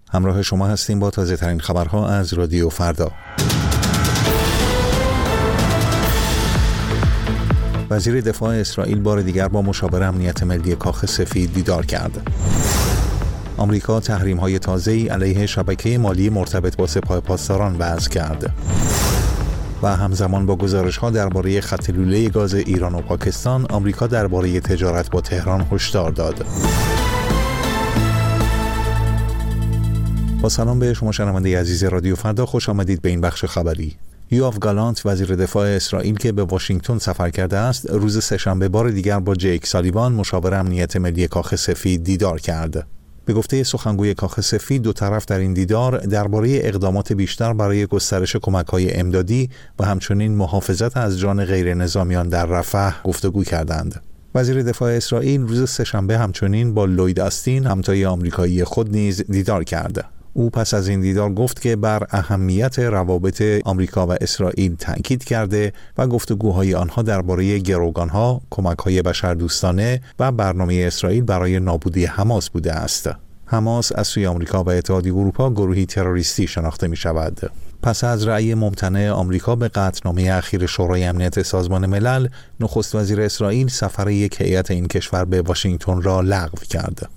همراه شما هستیم با تازه ترین خبرها از رادیو فردا. وزیر دفاع اسرائیل بار دیگر با مشاور امنیت ملی کاخ سفید دیدار کرد. آمریکا تحریم‌های تازه‌ای علیه شبکه مالی مرتبط با سپاه پاسداران وضع کرد. و همزمان با گزارش‌ها درباره خط لوله گاز ایران و پاکستان، آمریکا درباره تجارت با تهران هشدار داد. با سلام به شما شنونده عزیز رادیو فردا، خوش آمدید به این بخش خبری. یوآف گالانت وزیر دفاع اسرائیل که به واشنگتن سفر کرده است، روز سه‌شنبه بار دیگر با جیک سالیوان مشاور امنیت ملی کاخ سفید دیدار کرد. به گفته سخنگوی کاخ سفید، دو طرف در این دیدار درباره اقدامات بیشتر برای گسترش کمک‌های امدادی و همچنین محافظت از جان غیر نظامیان در رفح گفتگو کردند. وزیر دفاع اسرائیل روز سه‌شنبه همچنین با لوید آستین همتای آمریکایی خود نیز دیدار کرد. او پس از این دیدار گفت که بر اهمیت روابط آمریکا و اسرائیل تأکید کرده و گفتگوهای آنها درباره گروگانها، کمک‌های بشردوستانه و برنامه اسرائیل برای نابودی حماس بوده است. حماس از سوی آمریکا و اتحادیه اروپا گروهی تروریستی شناخته می‌شود. پس از رأی ممتنع آمریکا به قطعنامه اخیر شورای امنیت سازمان ملل، نخست وزیر اسرائیل سفر یک هیئت این کشور به واشنگتن را لغو کرد.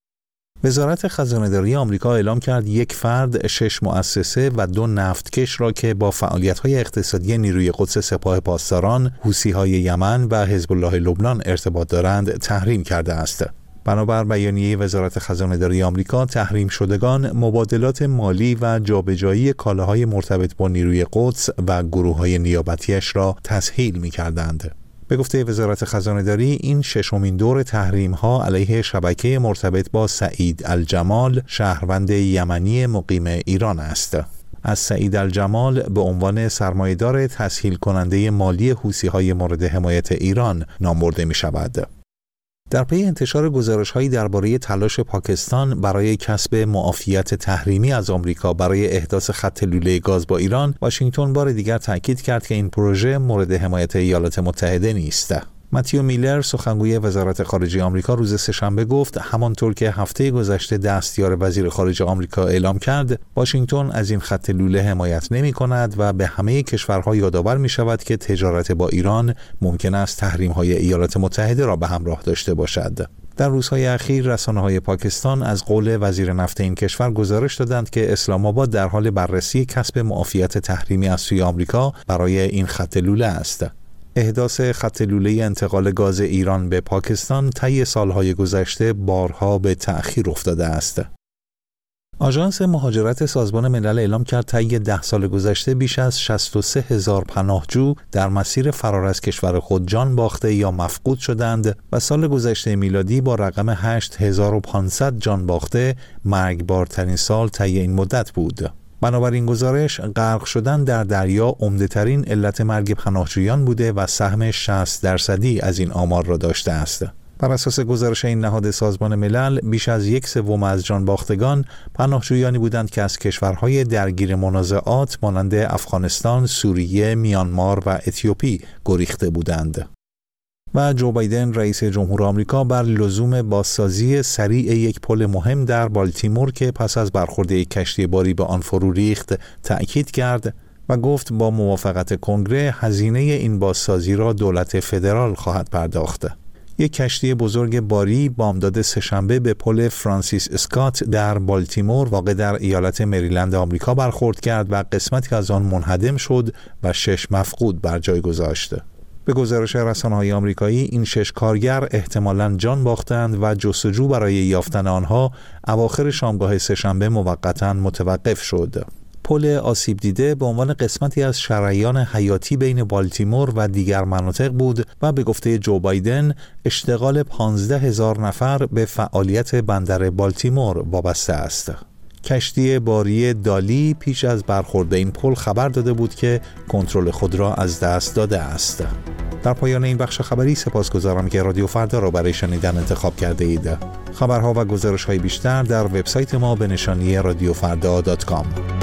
وزارت خزانه‌داری آمریکا اعلام کرد یک فرد، 6 مؤسسه و 2 نفتکش را که با فعالیت‌های اقتصادی نیروی قدس سپاه پاسداران، حوثی‌های یمن و حزب الله لبنان ارتباط دارند تحریم کرده است. بنابر بیانیه وزارت خزانه‌داری آمریکا، تحریم شدگان مبادلات مالی و جابجایی کالاهای مرتبط با نیروی قدس و گروه‌های نیابتیش را تسهیل می‌کردند. به گفته وزارت خزانه‌داری، این 6مین دور تحریم‌ها علیه شبکه مرتبط با سعید الجمال، شهروند یمنی مقیم ایران است. از سعید الجمال به عنوان سرمایه‌دار تسهیل کننده مالی حوثی‌های مورد حمایت ایران نام برده می‌شود. در پی انتشار گزارش‌هایی درباره تلاش پاکستان برای کسب معافیت تحریمی از آمریکا برای احداث خط لوله گاز با ایران، واشنگتن بار دیگر تاکید کرد که این پروژه مورد حمایت ایالات متحده نیست. متیو میلر، سخنگوی وزارت خارجه آمریکا، روز سه‌شنبه گفت همانطور که هفته گذشته دستیار وزیر خارجه آمریکا اعلام کرد، واشنگتن از این خط لوله حمایت نمی‌کند و به همه کشورها یادآور می‌شود که تجارت با ایران ممکن است تحریم‌های ایالات متحده را به همراه داشته باشد. در روزهای اخیر رسانه‌های پاکستان از قول وزیر نفت این کشور گزارش دادند که اسلام آباد در حال بررسی کسب معافیت تحریمی از سوی آمریکا برای این خط لوله است. احداث خط لوله انتقال گاز ایران به پاکستان طی سالهای گذشته بارها به تأخیر افتاده است. آژانس مهاجرت سازمان ملل اعلام کرد طی 10 سال گذشته بیش از 63,000 پناهجو در مسیر فرار از کشور خود جان باخته یا مفقود شدند و سال گذشته میلادی با رقم 8500 جان باخته مرگبارترین سال طی این مدت بود. بنابراین گزارش، غرق شدن در دریا عمده‌ترین علت مرگ پناهجویان بوده و سهم 60% از این آمار را داشته است. بر اساس گزارش این نهاد سازمان ملل، بیش از 1/3 از جان باختگان پناهجویانی بودند که از کشورهای درگیر منازعات مانند افغانستان، سوریه، میانمار و اتیوپی گریخته بودند. و جو بایدن رئیس جمهور آمریکا بر لزوم بازسازی سریع یک پل مهم در بالتیمور که پس از برخورد یک کشتی باری به آن فرو ریخت تأکید کرد و گفت با موافقت کنگره هزینه این بازسازی را دولت فدرال خواهد پرداخت. یک کشتی بزرگ باری بامداد سه‌شنبه به پل فرانسیس اسکات در بالتیمور واقع در ایالت مریلند آمریکا برخورد کرد و قسمتی از آن منهدم شد و 6 مفقود بر جای گذاشت. به گزارش رسانه‌های آمریکایی، این 6 کارگر احتمالاً جان باختند و جستجو برای یافتن آنها اواخر شامگاه سه‌شنبه موقتاً متوقف شد. پل آسیب دیده به عنوان قسمتی از شریان حیاتی بین بالتیمور و دیگر مناطق بود و به گفته جو بایدن اشتغال 15,000 نفر به فعالیت بندر بالتیمور وابسته است. کشتی باری دالی پیش از برخورد به این پل خبر داده بود که کنترل خود را از دست داده است. در پایان این بخش خبری سپاسگزارم که رادیو فردا را برای شنیدن انتخاب کرده اید. خبرها و گزارش‌های بیشتر در وبسایت ما به نشانی radiofrda.com.